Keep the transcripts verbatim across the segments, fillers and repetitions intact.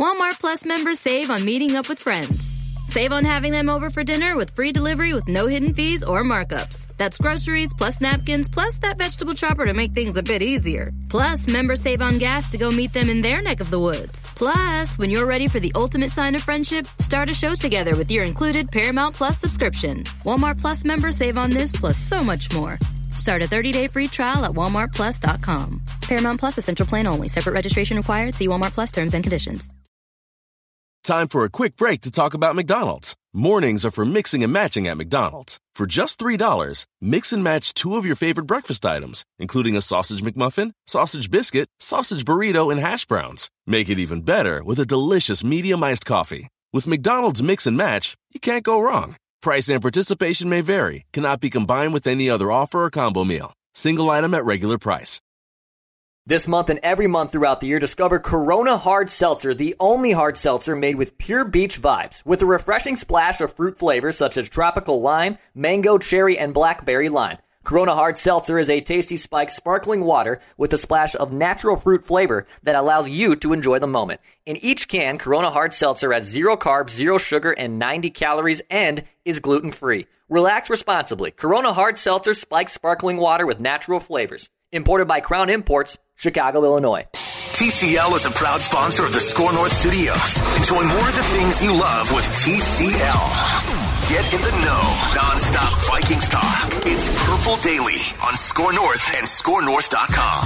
Walmart Plus members save on meeting up with friends. Save on having them over for dinner with free delivery with no hidden fees or markups. That's groceries, plus napkins, plus that vegetable chopper to make things a bit easier. Plus, members save on gas to go meet them in their neck of the woods. Plus, when you're ready for the ultimate sign of friendship, start a show together with your included Paramount Plus subscription. Walmart Plus members save on this plus so much more. Start a thirty-day free trial at walmart plus dot com. Paramount Plus Essential Plan only. Separate registration required. See Walmart Plus terms and conditions. Time for a quick break to talk about McDonald's. Mornings are for mixing and matching at McDonald's. For just three dollars, mix and match two of your favorite breakfast items, including a sausage McMuffin, sausage biscuit, sausage burrito, and hash browns. Make it even better with a delicious medium iced coffee. With McDonald's Mix and Match, you can't go wrong. Price and participation may vary, cannot be combined with any other offer or combo meal. Single item at regular price. This month and every month throughout the year, discover Corona Hard Seltzer, the only hard seltzer made with pure beach vibes, with a refreshing splash of fruit flavors such as tropical lime, mango, cherry, and blackberry lime. Corona Hard Seltzer is a tasty spiked sparkling water with a splash of natural fruit flavor that allows you to enjoy the moment. In each can, Corona Hard Seltzer has zero carbs, zero sugar, and ninety calories and is gluten-free. Relax responsibly. Corona Hard Seltzer spiked sparkling water with natural flavors. Imported by Crown Imports, Chicago, Illinois. T C L is a proud sponsor of the Score North Studios. Enjoy more of the things you love with T C L. Get in the know. Non-stop Vikings talk. It's Purple Daily on Score North and score north dot com.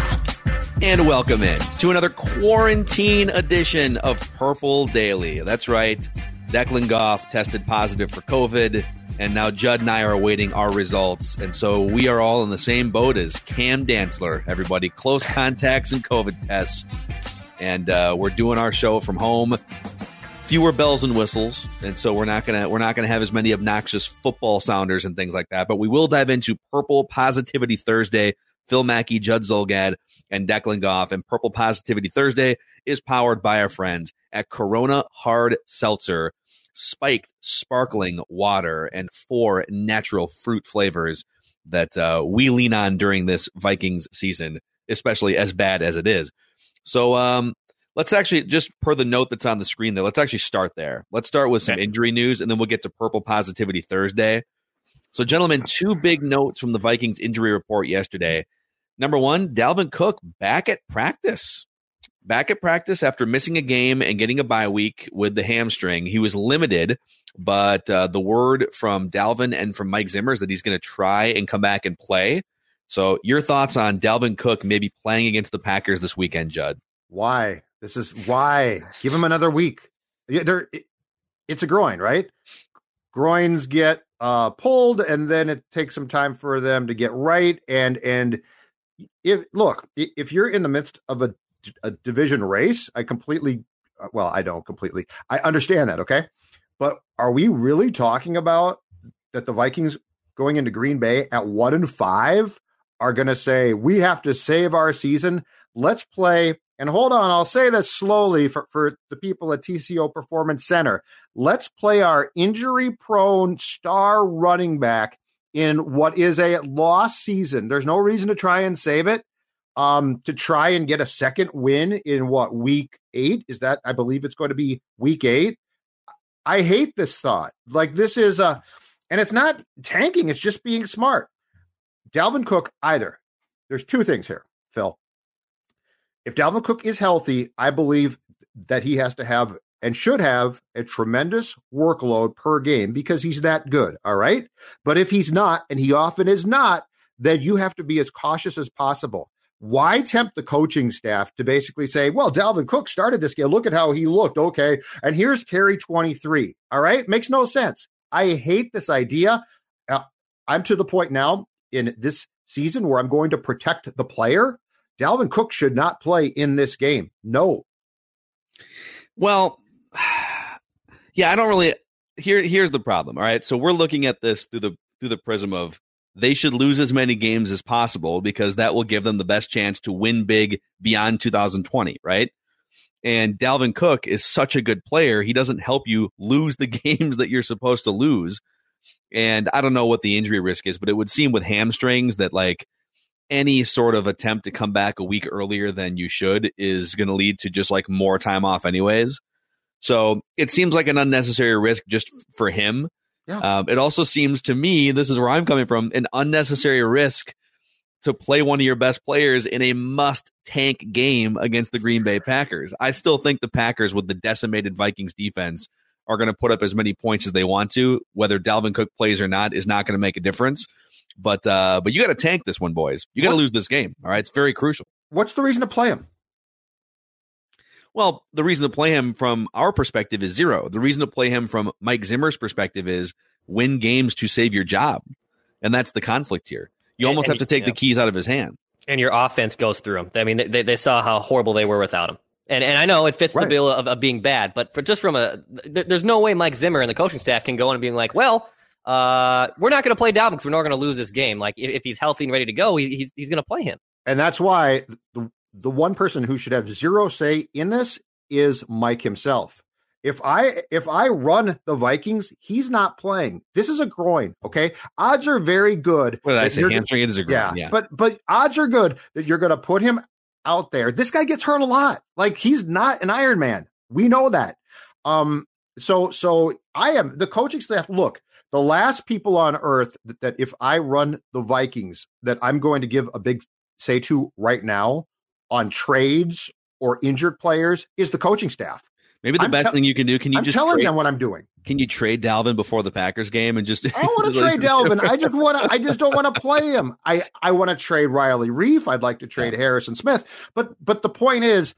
And welcome in to another quarantine edition of Purple Daily. That's right. Declan Goff tested positive for COVID. And now Judd and I are awaiting our results. And so we are all in the same boat as Cam Dantzler, everybody. Close contacts and COVID tests. And uh, we're doing our show from home. Fewer bells and whistles. And so we're not gonna we're not gonna have as many obnoxious football sounders and things like that. But we will dive into Purple Positivity Thursday. Phil Mackey, Judd Zulgad, and Declan Goff. And Purple Positivity Thursday is powered by our friends at Corona Hard Seltzer. Spiked sparkling water and four natural fruit flavors that uh, we lean on during this Vikings season, especially as bad as it is. So um, let's actually, just per the note that's on the screen there, let's actually start there. Let's start with some injury news, and then we'll get to Purple Positivity Thursday. So, gentlemen, two big notes from the Vikings injury report yesterday. Number one, Dalvin Cook back at practice. Back at practice after missing a game and getting a bye week with the hamstring. He was limited, but uh, the word from Dalvin and from Mike Zimmer is that he's going to try and come back and play. So your thoughts on Dalvin Cook maybe playing against the Packers this weekend, Judd? Why? This is why. Give him another week. Yeah, there, it, it's a groin, right? Groins get uh, pulled, and then it takes some time for them to get right. And and if look, if you're in the midst of a a division race, I completely, well, I don't completely, I understand that. Okay. But are we really talking about that the Vikings going into Green Bay at one and five are going to say, we have to save our season. Let's play. And hold on, I'll say this slowly for, for the people at T C O Performance Center. Let's play our injury prone star running back in what is a lost season. There's no reason to try and save it. Um, to try and get a second win in what, week eight? Is that, I believe it's going to be week eight. I hate this thought. Like, this is a, and it's not tanking. It's just being smart. Dalvin Cook, either. There's two things here, Phil. If Dalvin Cook is healthy, I believe that he has to have and should have a tremendous workload per game because he's that good. All right. But if he's not, and he often is not, then you have to be as cautious as possible. Why tempt the coaching staff to basically say, well, Dalvin Cook started this game. Look at how he looked. Okay. And here's carry twenty-three. All right. Makes no sense. I hate this idea. Uh, I'm to the point now in this season where I'm going to protect the player. Dalvin Cook should not play in this game. No. Well, yeah, I don't really. Here, here's the problem. All right. So we're looking at this through the through the prism of, they should lose as many games as possible because that will give them the best chance to win big beyond two thousand twenty, right? And Dalvin Cook is such a good player. He doesn't help you lose the games that you're supposed to lose. And I don't know what the injury risk is, but it would seem with hamstrings that like any sort of attempt to come back a week earlier than you should is going to lead to just like more time off anyways. So it seems like an unnecessary risk just for him. Yeah. Um, it also seems to me, this is where I'm coming from, an unnecessary risk to play one of your best players in a must-tank game against the Green Bay Packers. I still think the Packers, with the decimated Vikings defense, are going to put up as many points as they want to. Whether Dalvin Cook plays or not is not going to make a difference. But uh, but you got to tank this one, boys. You got to lose this game. All right, it's very crucial. What's the reason to play him? Well, the reason to play him from our perspective is zero. The reason to play him from Mike Zimmer's perspective is win games to save your job. And that's the conflict here. You almost and, have to take yeah. the keys out of his hand. And your offense goes through him. I mean, they, they saw how horrible they were without him. And and I know it fits right. the bill of, of being bad, but for just from a, th- there's no way Mike Zimmer and the coaching staff can go in and being like, well, uh, we're not going to play Dalvin because we're not going to lose this game. Like, if, if he's healthy and ready to go, he, he's he's going to play him. And that's why the, the one person who should have zero say in this is Mike himself. If I if I run the Vikings, he's not playing. This is a groin, okay? Odds are very good. What did I say? Hamstring? It is a groin. Yeah, yeah, but but odds are good that you're going to put him out there. This guy gets hurt a lot. Like, he's not an Iron Man. We know that. Um. So so I am the coaching staff. Look, the last people on earth that, that if I run the Vikings, that I'm going to give a big say to right now on trades or injured players is the coaching staff. Maybe the I'm best te- thing you can do, can you I'm just telling trade, them what I'm doing. Can you trade Dalvin before the Packers game and just I don't want to trade Dalvin. I just want to I just don't want to play him. I, I want to trade Riley Reif. I'd like to trade yeah. Harrison Smith. But but the point is,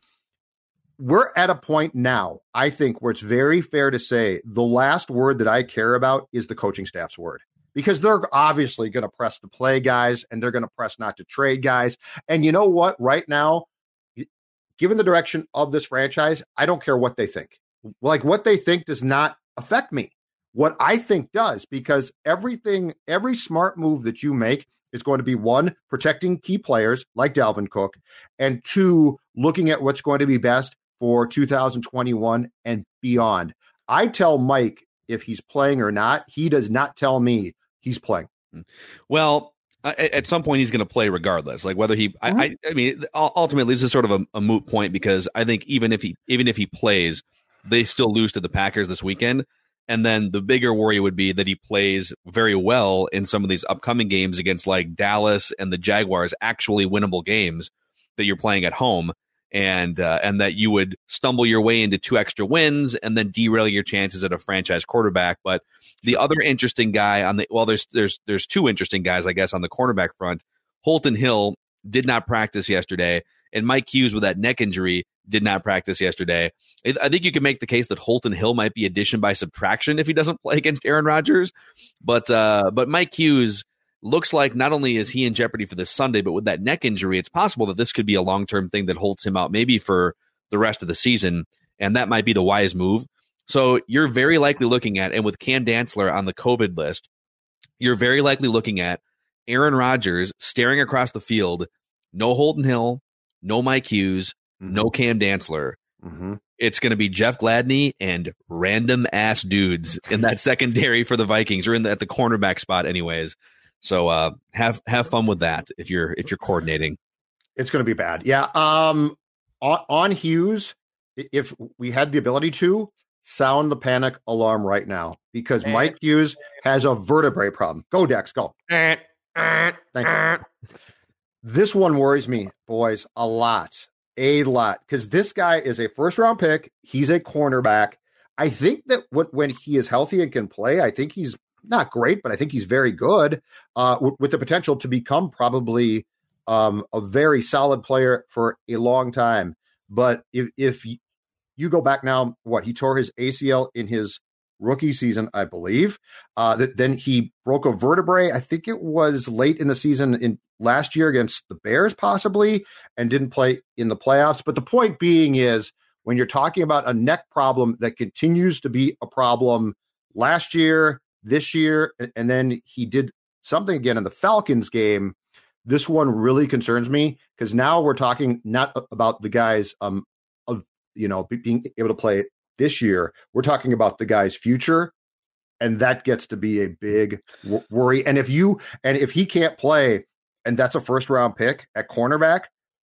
we're at a point now, I think, where it's very fair to say the last word that I care about is the coaching staff's word. Because they're obviously going to press to play guys, and they're going to press not to trade guys. And you know what? Right now, given the direction of this franchise, I don't care what they think. Like, what they think does not affect me. What I think does, because everything, every smart move that you make is going to be, one, protecting key players like Dalvin Cook, and two, looking at what's going to be best for two thousand twenty-one and beyond. I tell Mike if he's playing or not. He does not tell me he's playing. Well, at some point he's going to play regardless. Like whether he, mm-hmm. I, I mean, ultimately this is sort of a, a moot point, because I think even if he, even if he plays, they still lose to the Packers this weekend. And then the bigger worry would be that he plays very well in some of these upcoming games against like Dallas and the Jaguars, actually winnable games that you're playing at home. And uh, and that you would stumble your way into two extra wins and then derail your chances at a franchise quarterback. But the other interesting guy on the well, there's there's there's two interesting guys, I guess, on the cornerback front. Holton Hill did not practice yesterday, and Mike Hughes with that neck injury did not practice yesterday. I think you can make the case that Holton Hill might be addition by subtraction if he doesn't play against Aaron Rodgers. But uh, but Mike Hughes looks like not only is he in jeopardy for this Sunday, but with that neck injury, it's possible that this could be a long-term thing that holds him out maybe for the rest of the season, and that might be the wise move. So you're very likely looking at, and with Cam Dantzler on the COVID list, you're very likely looking at Aaron Rodgers staring across the field, no Holton Hill, no Mike Hughes, mm-hmm. no Cam Dantzler. Mm-hmm. It's going to be Jeff Gladney and random ass dudes in that secondary for the Vikings, or in the, at the cornerback spot anyways. So uh, have have fun with that if you're if you're coordinating. It's going to be bad. Yeah. Um, on, on Hughes, if we had the ability to, sound the panic alarm right now, because Mike Hughes has a vertebrae problem. Go, Dex, go. Thank you. This one worries me, boys, a lot. A lot. Because this guy is a first-round pick. He's a cornerback. I think that what, when he is healthy and can play, I think he's not great, but I think he's very good, uh, w- with the potential to become probably um, a very solid player for a long time. But if, if you go back now, what, he tore his A C L in his rookie season, I believe. Uh, that then he broke a vertebrae. I think it was late in the season in last year against the Bears, possibly, and didn't play in the playoffs. But the point being is, when you're talking about a neck problem that continues to be a problem last year, this year, and then he did something again in the Falcons game, this one really concerns me, because now we're talking not about the guys um, of, you know, being able to play this year. We're talking about the guy's future, and that gets to be a big w- worry. And if you and if he can't play, and that's a first round pick at cornerback,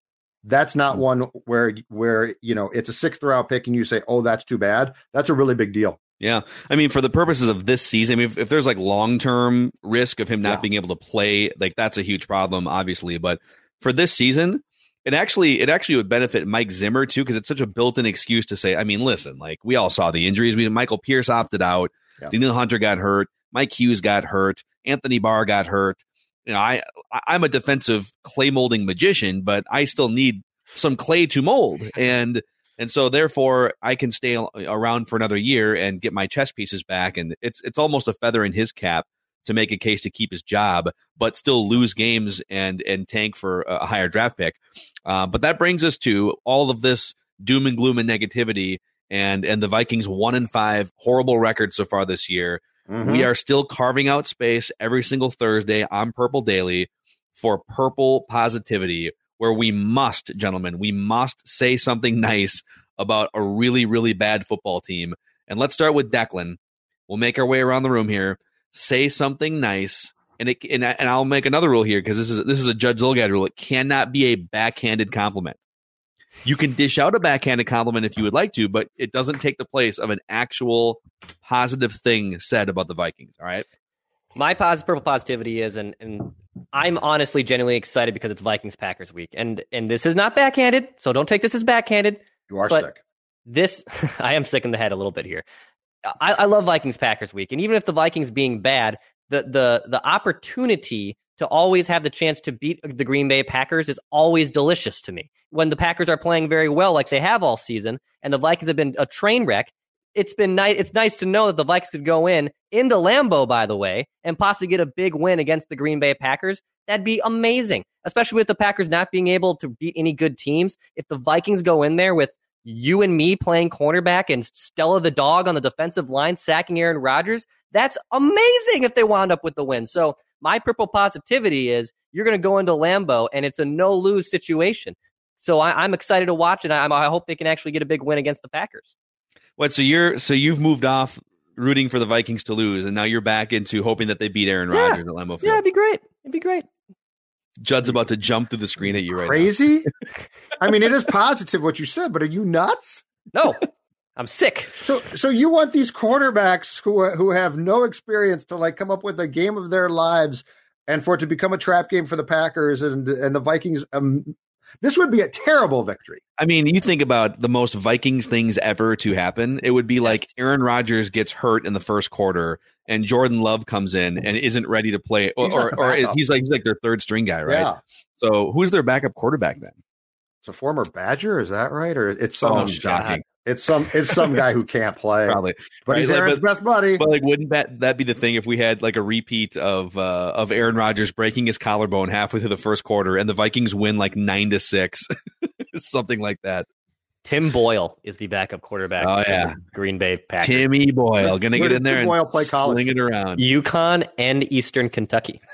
That's not one where where you know it's a sixth round pick and you say, oh, that's too bad. That's a really big deal. Yeah. I mean, for the purposes of this season, I mean, if, if there's like long-term risk of him not Yeah. being able to play, like that's a huge problem, obviously. But for this season, it actually it actually would benefit Mike Zimmer too, because it's such a built-in excuse to say, I mean, listen, like we all saw the injuries. We Michael Pierce opted out, Yeah. Daniil Hunter got hurt, Mike Hughes got hurt, Anthony Barr got hurt. You know, I I'm a defensive clay molding magician, but I still need some clay to mold, and and so therefore I can stay around for another year and get my chess pieces back, and it's it's almost a feather in his cap to make a case to keep his job, but still lose games and and tank for a higher draft pick. Uh, but that brings us to all of this doom and gloom and negativity, and and the Vikings one and five horrible record so far this year. Mm-hmm. We are still carving out space every single Thursday on Purple Daily for purple positivity, where we must, gentlemen, we must say something nice about a really, really bad football team. And let's start with Declan. We'll make our way around the room here. Say something nice, and it, and, I, and I'll make another rule here because this is this is a Judge Zolgad rule. It cannot be a backhanded compliment. You can dish out a backhanded compliment if you would like to, but it doesn't take the place of an actual positive thing said about the Vikings. All right. My positive purple positivity is, and, and I'm honestly genuinely excited because it's Vikings Packers week, and and this is not backhanded, so don't take this as backhanded. You are but sick. This I am sick in the head a little bit here. I, I love Vikings Packers week, and even if the Vikings being bad, the the the opportunity to always have the chance to beat the Green Bay Packers is always delicious to me. When the Packers are playing very well, like they have all season, and the Vikings have been a train wreck, it's been nice. It's nice to know that the Vikings could go in into Lambeau, by the way, and possibly get a big win against the Green Bay Packers. That'd be amazing, especially with the Packers not being able to beat any good teams. If the Vikings go in there with you and me playing cornerback and Stella the dog on the defensive line sacking Aaron Rodgers, that's amazing if they wound up with the win. So my purple positivity is you're going to go into Lambeau and it's a no-lose situation. So I, I'm excited to watch it. I, I hope they can actually get a big win against the Packers. What? So you're so you've moved off rooting for the Vikings to lose, and now you're back into hoping that they beat Aaron Yeah. Rodgers at Lambeau Field. Yeah, it'd be great. It'd be great. Judd's about to jump through the screen at you right Crazy? I mean, it is positive what you said, but are you nuts? No, I'm sick. So, so you want these quarterbacks who who have no experience to like come up with a game of their lives, and for it to become a trap game for the Packers and and the Vikings. Um, this would be a terrible victory. now. I mean, you think about the most Vikings things ever to happen. It would be like Aaron Rodgers gets hurt in the first quarter, and Jordan Love comes in and isn't ready to play, or He's or, not the or backup. he's like he's like their third string guy, right? Yeah, So who's their backup quarterback then? it's a former Badger. Is that right? Or it's some Oh, shocking. it's some it's some guy who can't play, Probably. but Right, he's like, Aaron's but- best buddy. But like, wouldn't that that be the thing if we had like a repeat of uh, of Aaron Rodgers breaking his collarbone halfway through the first quarter, and the Vikings win like nine to six, something like that? Tim Boyle is the backup quarterback Oh, for yeah. the Green Bay Packers. Timmy Boyle gonna Where get did in there Tim and Boyle play college? sling it around. Yukon and Eastern Kentucky.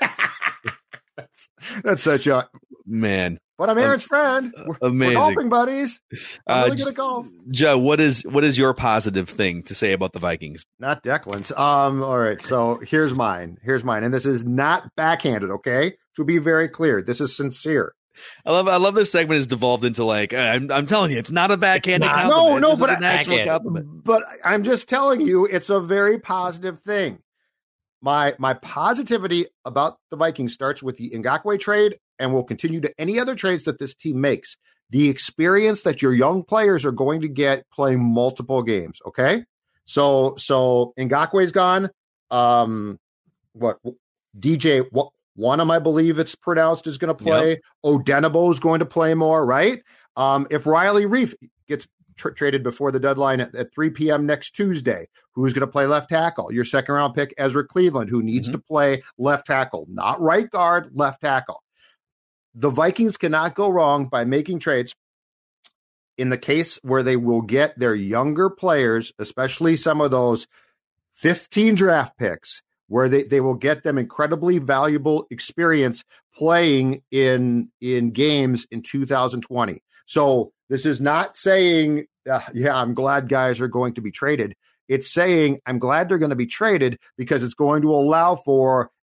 That's such a. Man, But I'm Aaron's friend. We're, amazing. we're golfing buddies. I'm Uh, really good at golf. Joe, what is what is your positive thing to say about the Vikings? Not Declan's. Um. All right. So here's mine. Here's mine, and this is not backhanded. Okay, to be very clear, this is sincere. I love I love this segment has devolved into like I'm I'm telling you, it's not a backhanded Nah, compliment. no, no, This is but an I- actual Backhand. compliment. But I'm just telling you, it's a very positive thing. My my positivity about the Vikings starts with the Ngakoue trade and will continue to any other trades that this team makes. The experience that your young players are going to get playing multiple games. Okay, so so Ngakoue's gone. Um, what D J what Wanham, I believe it's pronounced, is going to play. Yep. Odenabo is going to play more, right? Um, if Riley Reef gets Tra- traded before the deadline at, at three p.m. next Tuesday, who's going to play left tackle? Your second round pick, Ezra Cleveland, who needs Mhm. to play left tackle, not right guard, left tackle. The Vikings cannot go wrong by making trades in the case where they will get their younger players, especially some of those fifteen draft picks, where they, they will get them incredibly valuable experience playing in in games in two thousand twenty. So this is not saying, uh, yeah, I'm glad guys are going to be traded. It's saying I'm glad they're going to be traded because it's going to allow for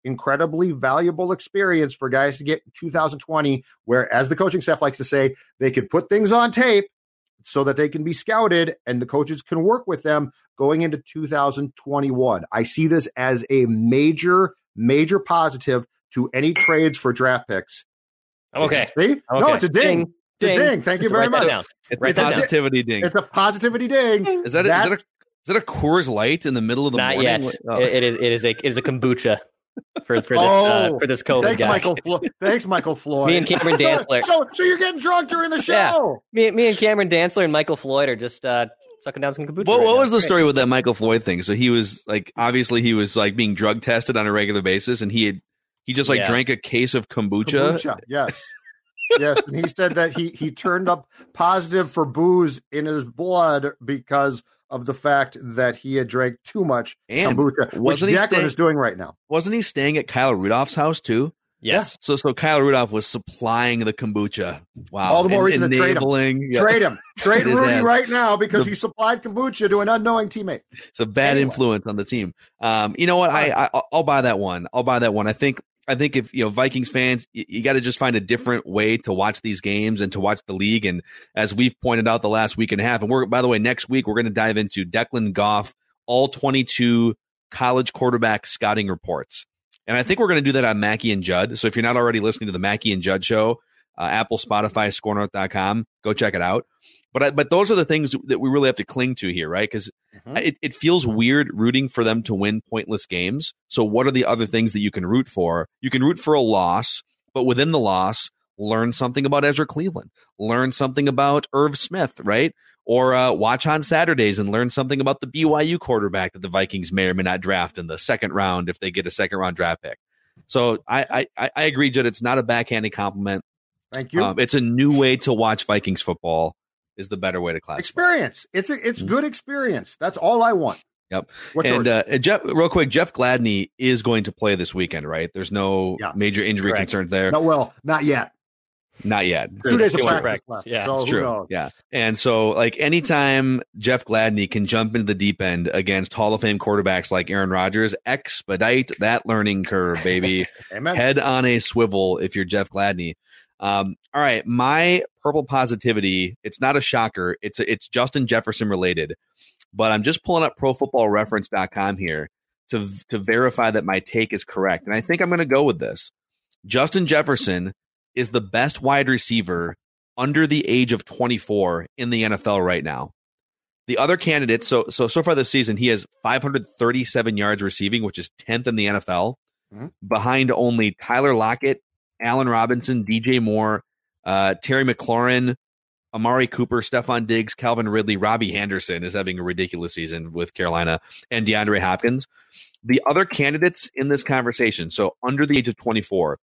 incredibly valuable experience for guys to get in two thousand twenty, where, as the coaching staff likes to say, they can put things on tape so that they can be scouted and the coaches can work with them going into two thousand twenty-one. I see this as a major, major positive to any trades for draft picks. Okay. See? Okay. No, it's a ding. Ding. It's a ding. Thank you very Write that much. down. It's Write a that down. positivity ding. It's a positivity ding. Is that, a, is, that a, is that a Coors Light in the middle of the Not morning? yet. Oh. It, it is. It is a. It is a kombucha for for this Oh, uh, for this COVID Thanks, guy. Michael. Flo- Thanks, Michael Floyd. Me and Cameron Dantzler. so, so you're getting drunk during the show. Yeah. Me, me and Cameron Dantzler and Michael Floyd are just uh, sucking down some kombucha. What, right what now. was the story with that Michael Floyd thing? So he was like, obviously he was like being drug tested on a regular basis, and he had he just like Yeah. drank a case of kombucha. Kombucha, yes. Yes, and he said that he he turned up positive for booze in his blood because of the fact that he had drank too much And kombucha, which wasn't he Declan staying- is doing right now. Wasn't he staying at Kyle Rudolph's house too? Yes. So so Kyle Rudolph was supplying the kombucha. Wow. All the more En- reason to trade him. enabling- yeah. Trade him. Trade His Rudy ass. right now because The- he supplied kombucha to an unknowing teammate. It's a bad Anyway. influence on the team. Um, you know what? I, I I'll buy that one. I'll buy that one. I think I think if you know Vikings fans, you, you got to just find a different way to watch these games and to watch the league. And as we've pointed out the last week and a half, and we're by the way, next week we're going to dive into Declan Goff, all twenty-two college quarterback scouting reports. And I think we're going to do that on Mackey and Judd. So if you're not already listening to the Mackey and Judd show, uh, Apple, Spotify, score north dot com, go check it out. But I, but those are the things that we really have to cling to here, right? Because Mhm. it, it feels weird rooting for them to win pointless games. So what are the other things that you can root for? You can root for a loss, but within the loss, learn something about Ezra Cleveland, learn something about Irv Smith, right? Or uh, watch on Saturdays and learn something about the B Y U quarterback that the Vikings may or may not draft in the second round if they get a second round draft pick. So I I, I agree, Judd. It's not a backhanded compliment. Thank you. Um, it's a new way to watch Vikings football. Is the better way to classify. Experience. It's a, it's good experience. That's all I want. Yep. What's and yours? uh, Jeff, real quick, Jeff Gladney is going to play this weekend, right? There's no Yeah. major injury Correct. concerns there. No, well, not yet. Not yet. Two days of Two practice practice, left. yeah. so It's who true. knows? Yeah. And so, like, anytime Jeff Gladney can jump into the deep end against Hall of Fame quarterbacks like Aaron Rodgers, expedite that learning curve, baby. Amen. Head on a swivel if you're Jeff Gladney. Um, all right. My purple positivity, it's not a shocker. It's a, it's Justin Jefferson related, but I'm just pulling up pro football reference dot com here to, to verify that my take is correct. And I think I'm going to go with this. Justin Jefferson is the best wide receiver under the age of twenty-four in the N F L right now. The other candidates, so so so far this season, he has five hundred thirty-seven yards receiving, which is tenth in the N F L, Mhm. behind only Tyler Lockett, Allen Robinson, D J Moore, uh, Terry McLaurin, Amari Cooper, Stephon Diggs, Calvin Ridley, Robbie Anderson is having a ridiculous season with Carolina, and DeAndre Hopkins. The other candidates in this conversation, so under the age of twenty-four,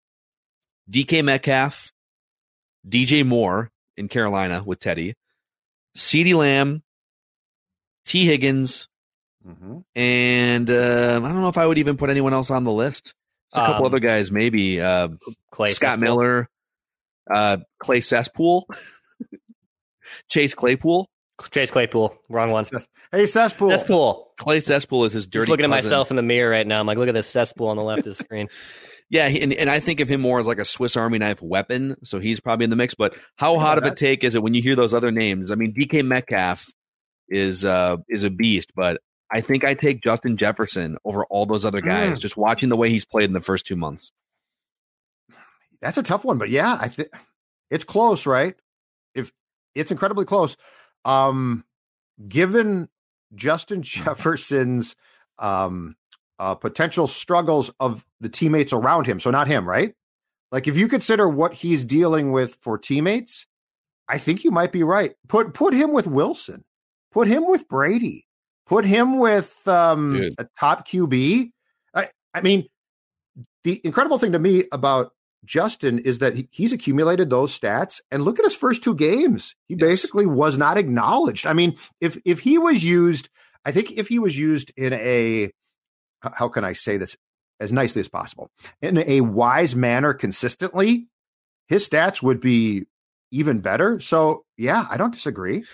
D K Metcalf, D J Moore in Carolina with Teddy, CeeDee Lamb, T. Higgins, Mhm. and uh, I don't know if I would even put anyone else on the list. There's a couple Um, other guys, maybe uh, Clay Scott Cesspool. Miller, uh, Clay Cesspool, Chase Claypool. Chase Claypool. Wrong one. Hey, Cesspool. Cesspool. Clay Cesspool is his dirty. Just looking at cousin. myself in the mirror right now. I'm like, look at this cesspool on the left of the screen. Yeah, he- and, and I think of him more as like a Swiss Army knife weapon, so he's probably in the mix. But how hot of a that. take is it when you hear those other names? I mean, D K Metcalf is uh, is a beast, but I think I take Justin Jefferson over all those other guys. Mm. Just watching the way he's played in the first two months. That's a tough one, but yeah, I think it's close, right? If it's incredibly close. Um, given Justin Jefferson's um, uh, potential struggles of the teammates around him, so not him, right? Like if you consider what he's dealing with for teammates, I think you might be right. Put put him with Wilson, put him with Brady, put him with um, Dude. a top Q B. I, I mean, the incredible thing to me about Justin is that he, he's accumulated those stats, and look at his first two games. He Yes. basically was not acknowledged. I mean, if if he was used, I think if he was used in a, how can I say this as nicely as possible, in a wise manner consistently, his stats would be even better. So yeah, I don't disagree.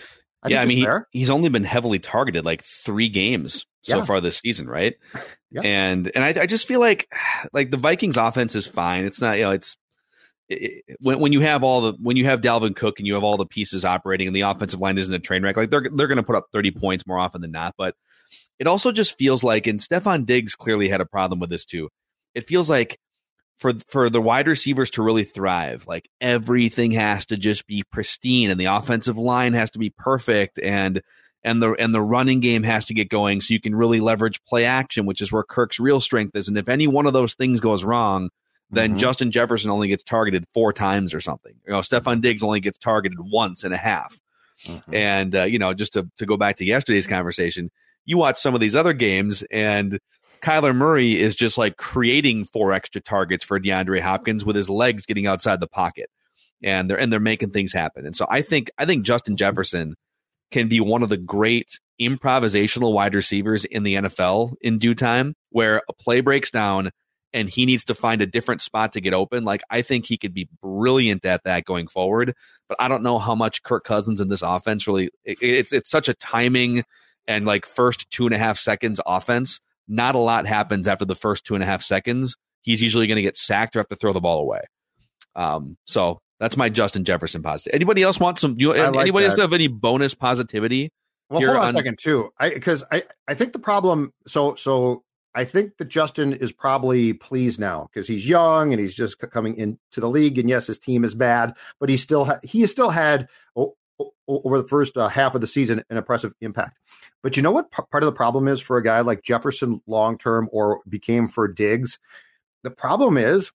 I yeah, I mean, he, he's only been heavily targeted like three games so yeah. far this season, right? Yeah. And and I, I just feel like like the Vikings offense is fine. It's not, you know, it's it, when when you have all the when you have Dalvin Cook and you have all the pieces operating and the offensive line isn't a train wreck, like they're they're going to put up thirty points more often than not. But it also just feels like, and Stephon Diggs clearly had a problem with this too. It feels like for for the wide receivers to really thrive, like everything has to just be pristine and the offensive line has to be perfect and and the and the running game has to get going so you can really leverage play action, which is where Kirk's real strength is. And if any one of those things goes wrong, then mm-hmm. Justin Jefferson only gets targeted four times or something. You know, Stephon Diggs only gets targeted once and a half. Mm-hmm. And uh, you know, just to to go back to yesterday's conversation, you watch some of these other games and Kyler Murray is just like creating four extra targets for DeAndre Hopkins with his legs getting outside the pocket, and they're and they're making things happen. And so I think I think Justin Jefferson can be one of the great improvisational wide receivers in the N F L in due time, where a play breaks down and he needs to find a different spot to get open. Like I think he could be brilliant at that going forward. But I don't know how much Kirk Cousins in this offense really. It, it's it's such a timing and like first two and a half seconds offense. Not a lot happens after the first two and a half seconds. He's usually going to get sacked or have to throw the ball away. Um, so that's my Justin Jefferson positive. Anybody else want some? You, like anybody that. else have any bonus positivity? Well, hold on, on a second too. I because I, I think the problem. So so I think that Justin is probably pleased now because he's young and he's just coming into the league. And yes, his team is bad, but he still ha- he has still had oh, over the first uh, half of the season an impressive impact. But you know what p- part of the problem is for a guy like Jefferson long-term or became for Diggs? The problem is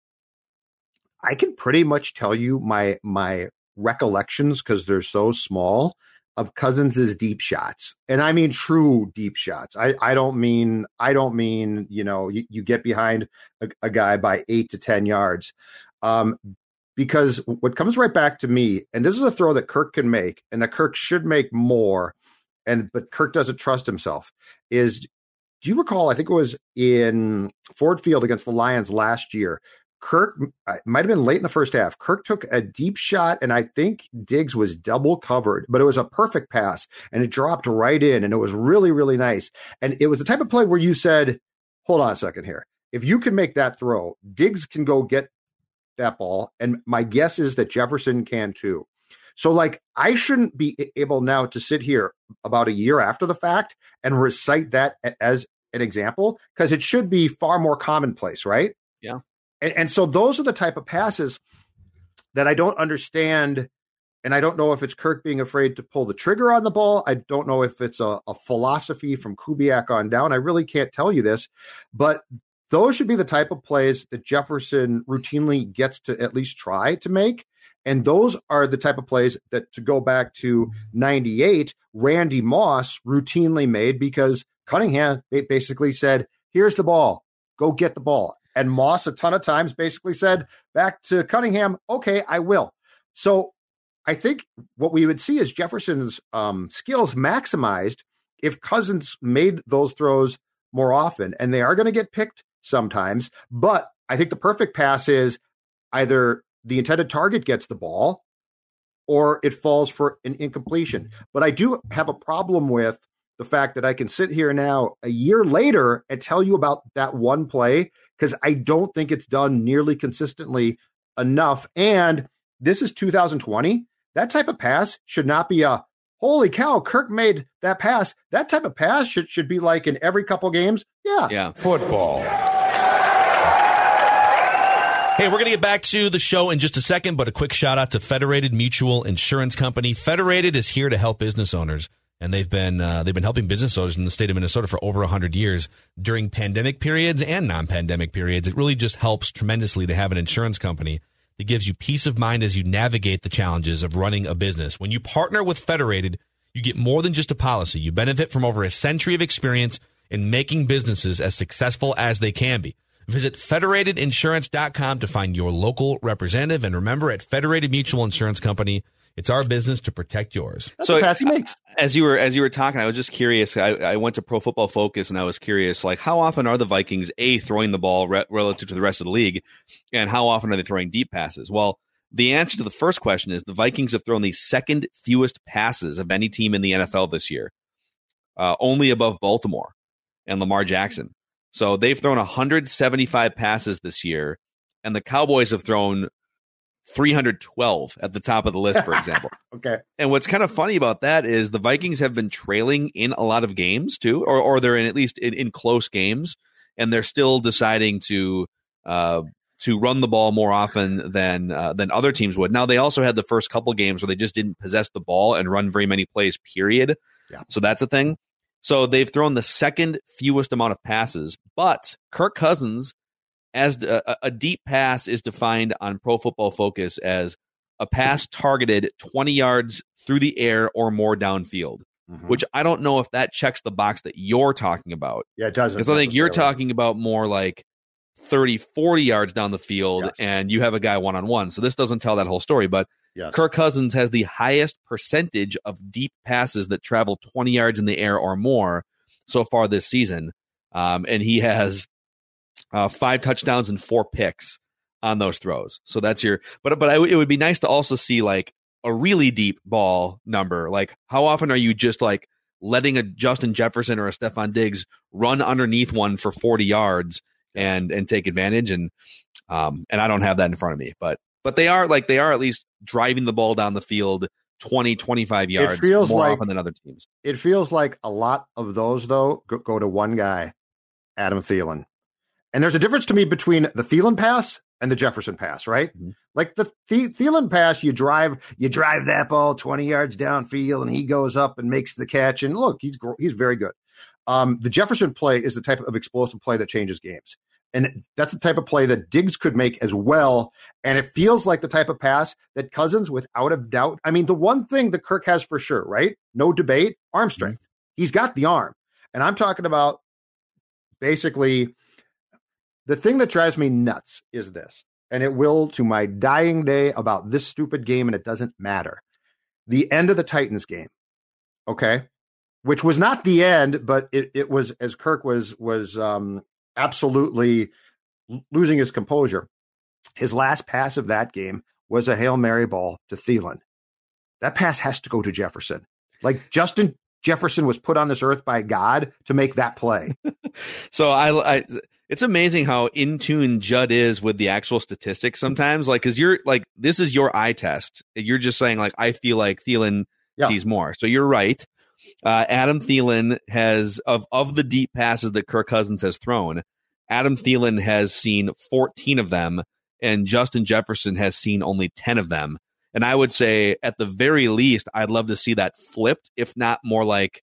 I can pretty much tell you my my recollections, because they're so small, of Cousins' deep shots. And I mean true deep shots. I, I don't mean, I don't mean, you know, you, you get behind a, a guy by eight to ten yards. Um, Because what comes right back to me, and this is a throw that Kirk can make, and that Kirk should make more, and but Kirk doesn't trust himself, is, do you recall, I think it was in Ford Field against the Lions last year, Kirk, it might have been late in the first half, Kirk took a deep shot, and I think Diggs was double covered, but it was a perfect pass, and it dropped right in, and it was really, really nice. And it was the type of play where you said, hold on a second here. If you can make that throw, Diggs can go get that ball, and my guess is that Jefferson can too. So like I shouldn't be able now to sit here about a year after the fact and recite that as an example, because it should be far more commonplace, right? Yeah. And, and so those are the type of passes that I don't understand, and I don't know if it's Kirk being afraid to pull the trigger on the ball. I don't know if it's a, a philosophy from Kubiak on down. I really can't tell you this, but those should be the type of plays that Jefferson routinely gets to at least try to make. And those are the type of plays that, to go back to ninety-eight, Randy Moss routinely made, because Cunningham basically said, here's the ball, go get the ball. And Moss a ton of times basically said back to Cunningham, okay, I will. So I think what we would see is Jefferson's um, skills maximized if Cousins made those throws more often. And they are going to get picked sometimes, but I think the perfect pass is either the intended target gets the ball or it falls for an incompletion. But I do have a problem with the fact that I can sit here now a year later and tell you about that one play, because I don't think it's done nearly consistently enough. And this is two thousand twenty. That type of pass should not be a, holy cow, Kirk made that pass. That type of pass should, should be like in every couple games. Yeah. Yeah. Football. Hey, we're going to get back to the show in just a second, but a quick shout out to Federated Mutual Insurance Company. Federated is here to help business owners, and they've been uh, they've been helping business owners in the state of Minnesota for over one hundred years during pandemic periods and non-pandemic periods. It really just helps tremendously to have an insurance company that gives you peace of mind as you navigate the challenges of running a business. When you partner with Federated, you get more than just a policy. You benefit from over a century of experience in making businesses as successful as they can be. Visit federated insurance dot com to find your local representative. And remember, at Federated Mutual Insurance Company, it's our business to protect yours. That's so a pass he makes. As you were as you were talking, I was just curious. I, I went to Pro Football Focus, and I was curious, like, how often are the Vikings, A, throwing the ball re- relative to the rest of the league, and how often are they throwing deep passes? Well, the answer to the first question is the Vikings have thrown the second fewest passes of any team in the N F L this year, uh, only above Baltimore and Lamar Jackson. So they've thrown one hundred seventy-five passes this year, and the Cowboys have thrown three hundred twelve at the top of the list, for example. Okay. And what's kind of funny about that is the Vikings have been trailing in a lot of games too, or or they're in at least in, in close games, and they're still deciding to uh, to run the ball more often than uh, than other teams would. Now they also had the first couple games where they just didn't possess the ball and run very many plays, period. Yeah. So that's a thing. So they've thrown the second fewest amount of passes, but Kirk Cousins, as a, a deep pass is defined on Pro Football Focus as a pass targeted twenty yards through the air or more downfield, mm-hmm. which I don't know if that checks the box that you're talking about. Yeah, it doesn't. Because I think you're talking about more like thirty, forty yards down the field, yes. and you have a guy one-on-one. So this doesn't tell that whole story, but yes. Kirk Cousins has the highest percentage of deep passes that travel twenty yards in the air or more so far this season. Um, and he has uh, five touchdowns and four picks on those throws. So that's your, but, but I, it would be nice to also see like a really deep ball number. Like how often are you just like letting a Justin Jefferson or a Stephon Diggs run underneath one for forty yards and, and take advantage? And, um, and I don't have that in front of me, but, but they are like, they are at least driving the ball down the field twenty, twenty-five yards it feels more like, often than other teams. It feels like a lot of those though go, go to one guy, Adam Thielen. And there's a difference to me between the Thielen pass and the Jefferson pass, right? Mm-hmm. Like the Th- Thielen pass, you drive, you drive that ball twenty yards downfield, and he goes up and makes the catch. And look, he's he's very good. Um, the Jefferson play is the type of explosive play that changes games, and that's the type of play that Diggs could make as well. And it feels like the type of pass that Cousins, without a doubt, I mean, the one thing that Kirk has for sure, right? No debate, arm strength. Mm-hmm. He's got the arm, and I'm talking about basically. The thing that drives me nuts is this, and it will to my dying day about this stupid game, and it doesn't matter. The end of the Titans game, okay, which was not the end, but it, it was, as Kirk was was um, absolutely losing his composure. His last pass of that game was a Hail Mary ball to Thielen. That pass has to go to Jefferson. Like Justin Jefferson was put on this earth by God to make that play. so I, I, it's amazing how in tune Judd is with the actual statistics sometimes. Like, cause you're like, this is your eye test. You're just saying like, I feel like Thielen yeah. sees more. So you're right. Uh, Adam Thielen has of, of the deep passes that Kirk Cousins has thrown, Adam Thielen has seen fourteen of them and Justin Jefferson has seen only ten of them. And I would say at the very least, I'd love to see that flipped, if not more like,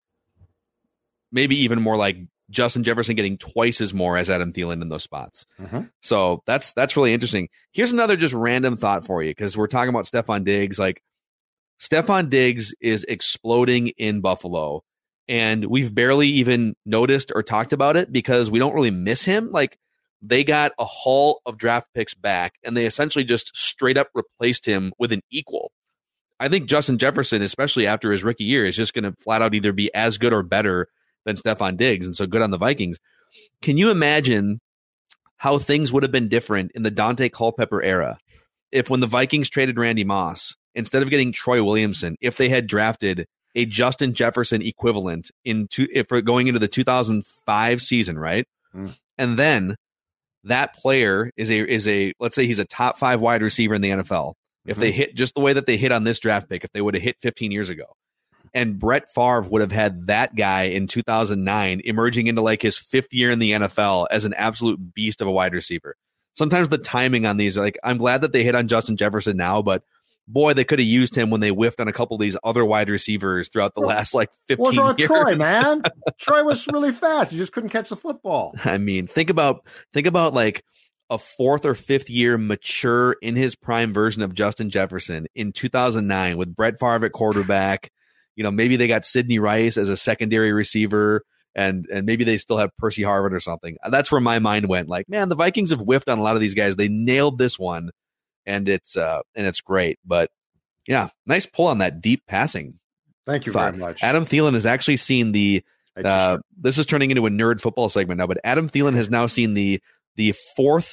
maybe even more like Justin Jefferson getting twice as more as Adam Thielen in those spots. Mm-hmm. So that's that's really interesting. Here's another just random thought for you, because we're talking about Stephon Diggs. Like, Stephon Diggs is exploding in Buffalo, and we've barely even noticed or talked about it because we don't really miss him. Like, they got a haul of draft picks back, and they essentially just straight up replaced him with an equal. I think Justin Jefferson, especially after his rookie year, is just going to flat out either be as good or better than Stephon Diggs, and so good on the Vikings. Can you imagine how things would have been different in the Dante Culpepper era if, when the Vikings traded Randy Moss, instead of getting Troy Williamson, if they had drafted a Justin Jefferson equivalent into if we're going into the two thousand five season, right? Mm. And then that player is a is a let's say he's a top five wide receiver in the N F L. If mm-hmm. they hit just the way that they hit on this draft pick, if they would have hit fifteen years ago, and Brett Favre would have had that guy in two thousand nine emerging into like his fifth year in the N F L as an absolute beast of a wide receiver. Sometimes the timing on these, like, I'm glad that they hit on Justin Jefferson now, but boy, they could have used him when they whiffed on a couple of these other wide receivers throughout the last like fifteen well, years. Troy, man, Troy was really fast. He just couldn't catch the football. I mean, think about think about like a fourth or fifth year mature in his prime version of Justin Jefferson in two thousand nine with Brett Favre at quarterback. You know, maybe they got Sidney Rice as a secondary receiver, and and maybe they still have Percy Harvin or something. That's where my mind went. Like, man, the Vikings have whiffed on a lot of these guys. They nailed this one. And it's uh and it's great, but yeah, nice pull on that deep passing. Thank you thought. very much. Adam Thielen has actually seen the. Uh, this is turning into a nerd football segment now, but Adam Thielen has now seen the the fourth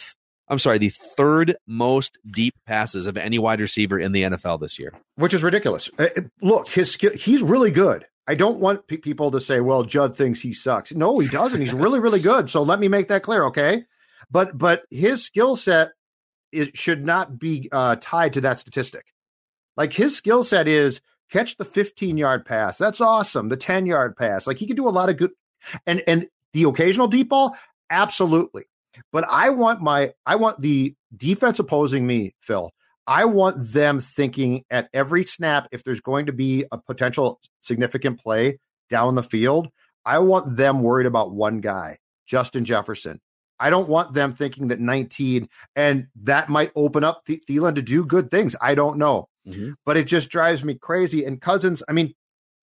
I'm sorry, the third most deep passes of any wide receiver in the N F L this year. Which is ridiculous. Uh, look, his skill, he's really good. I don't want pe- people to say, well, Judd thinks he sucks. No, he doesn't. He's really, really good. So let me make that clear, okay? But but his skill set is, should not be uh, tied to that statistic. Like, his skill set is catch the fifteen-yard pass. That's awesome. The ten-yard pass. Like, he can do a lot of good. And and the occasional deep ball, absolutely. But I want my I want the defense opposing me, Phil. I want them thinking at every snap, if there's going to be a potential significant play down the field, I want them worried about one guy, Justin Jefferson. I don't want them thinking that nineteen, and that might open up Th- Thielen to do good things. I don't know. Mm-hmm. But it just drives me crazy. And Cousins, I mean,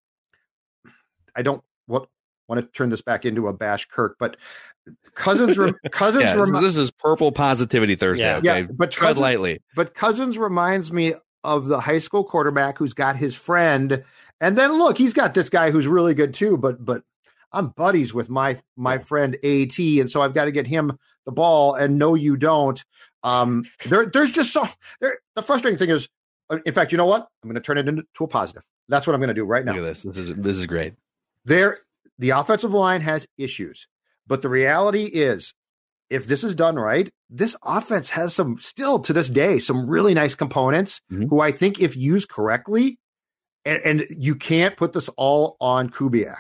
I don't what, want to turn this back into a bash Kirk, but Cousins, re- Cousins. yeah, remi- this is Purple Positivity Thursday. Yeah, okay, yeah, but tread Cousins, lightly. But Cousins reminds me of the high school quarterback who's got his friend, and then look, he's got this guy who's really good too. But but I'm buddies with my my friend A T, and so I've got to get him the ball. And no, you don't. Um, there, there's just so there. The frustrating thing is, in fact, you know what? I'm going to turn it into a positive. That's what I'm going to do right now. Look at this. This is this is great. There, the offensive line has issues. But the reality is, if this is done right, this offense has some, still to this day, some really nice components mm-hmm. who I think if used correctly, and, and you can't put this all on Kubiak.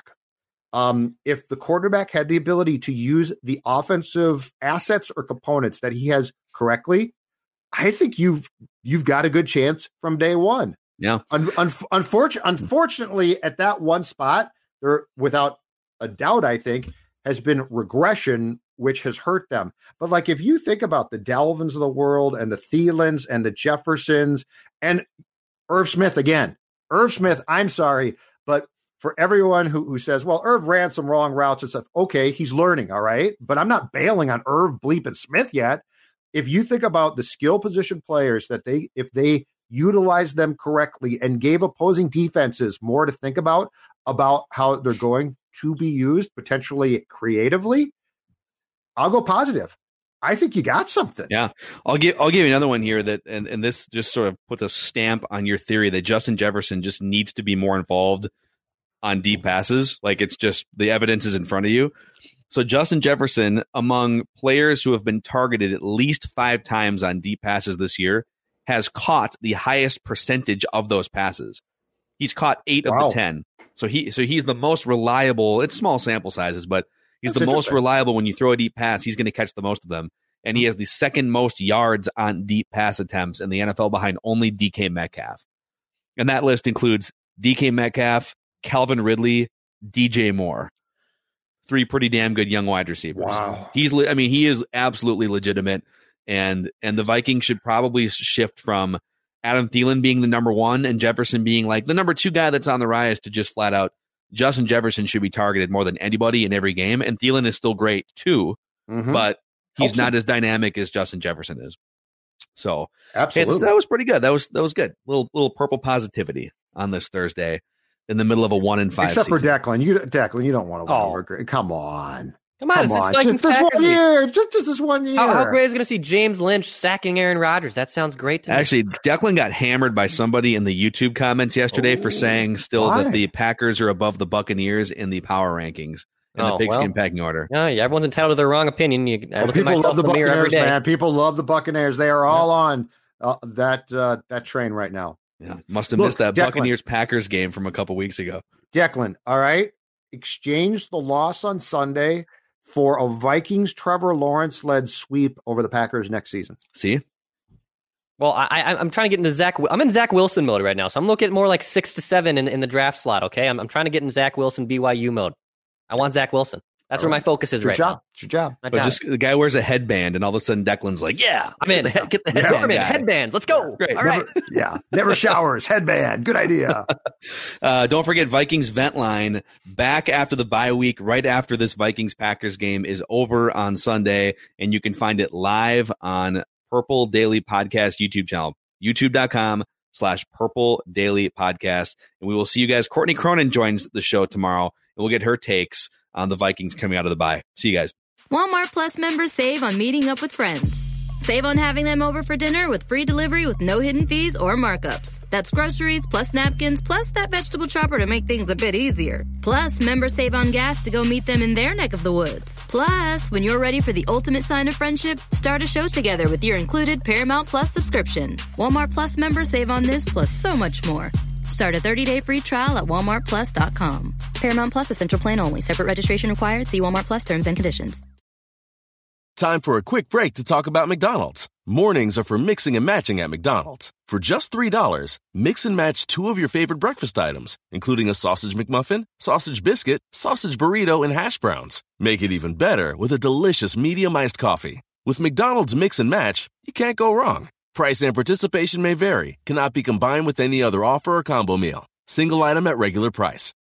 Um, if the quarterback had the ability to use the offensive assets or components that he has correctly, I think you've you've got a good chance from day one. Yeah. Un, un, unfortunately, unfortunately, at that one spot, there, without a doubt, I think, has been regression, which has hurt them. But like, if you think about the Dalvins of the world and the Thielens and the Jeffersons and Irv Smith again, Irv Smith, I'm sorry, but for everyone who, who says, well, Irv ran some wrong routes and stuff, okay, he's learning, all right? But I'm not bailing on Irv Bleepin Smith yet. If you think about the skill position players that they, if they utilize them correctly and gave opposing defenses more to think about, about how they're going to be used potentially creatively, I'll go positive. I think you got something. Yeah. I'll give I'll give you another one here that and, and this just sort of puts a stamp on your theory that Justin Jefferson just needs to be more involved on deep passes. Like, it's just the evidence is in front of you. So Justin Jefferson, among players who have been targeted at least five times on deep passes this year, has caught the highest percentage of those passes. He's caught eight wow. of the ten. So he so he's the most reliable. It's small sample sizes, but he's That's the most reliable. When you throw a deep pass, he's going to catch the most of them. And he has the second most yards on deep pass attempts in the N F L behind only D K Metcalf. And that list includes D K Metcalf, Calvin Ridley, D J Moore. Three pretty damn good young wide receivers. Wow. He's I mean, he is absolutely legitimate. And and the Vikings should probably shift from Adam Thielen being the number one and Jefferson being like the number two guy that's on the rise to just flat out Justin Jefferson should be targeted more than anybody in every game. And Thielen is still great too, mm-hmm. but he's Helps not him. as dynamic as Justin Jefferson is. So absolutely, that was pretty good. That was that was good. Little little purple positivity on this Thursday in the middle of a one in five. Except season. for Declan, you Declan, you don't want to oh. win. Come on. Come on, Come it's on. Vikings just this Packers one year. Just, just this one year. How, how great is it going to see James Lynch sacking Aaron Rodgers? That sounds great to me. Actually, Declan got hammered by somebody in the YouTube comments yesterday oh, for saying still why? that the Packers are above the Buccaneers in the power rankings in oh, the pigskin well, packing order. Yeah, everyone's entitled to their wrong opinion. You, I well, look at myself in the mirror every day. Man. People love the Buccaneers. They are all on uh, that uh, that train right now. Yeah, must have Look, missed that Declan, Buccaneers-Packers game from a couple weeks ago. Declan, all right? Exchange the loss on Sunday for a Vikings Trevor Lawrence-led sweep over the Packers next season. See? Well, I, I, I'm trying to get into Zach. I'm in Zach Wilson mode right now, so I'm looking at more like six to seven in, in the draft slot, okay? I'm, I'm trying to get in Zach Wilson B Y U mode. I want Zach Wilson. That's all where right. my focus is it's your right job. now. It's your job. My but job. just the guy wears a headband, and all of a sudden Declan's like, yeah, I'm in. Get the, get the yeah, headband I'm in. guy. Headband. Let's go. Great. All right. Never, yeah. Never showers. Headband. Good idea. uh, don't forget Vikings Vent Line back after the bye week, right after this Vikings-Packers game is over on Sunday, and you can find it live on Purple Daily Podcast YouTube channel, youtube.com slash Purple Daily Podcast. And we will see you guys. Courtney Cronin joins the show tomorrow, and we'll get her takes on the Vikings coming out of the bye. See you guys. Walmart Plus members save on meeting up with friends. Save on having them over for dinner with free delivery with no hidden fees or markups. That's groceries plus napkins plus that vegetable chopper to make things a bit easier. Plus, members save on gas to go meet them in their neck of the woods. Plus, when you're ready for the ultimate sign of friendship, start a show together with your included Paramount Plus subscription. Walmart Plus members save on this plus so much more. Start a thirty-day free trial at walmart plus dot com. Paramount Plus Essential Plan only. Separate registration required. See Walmart Plus terms and conditions. Time for a quick break to talk about McDonald's. Mornings are for mixing and matching at McDonald's. For just three dollars, mix and match two of your favorite breakfast items, including a sausage McMuffin, sausage biscuit, sausage burrito, and hash browns. Make it even better with a delicious medium iced coffee. With McDonald's Mix and Match, you can't go wrong. Price and participation may vary, cannot be combined with any other offer or combo meal. Single item at regular price.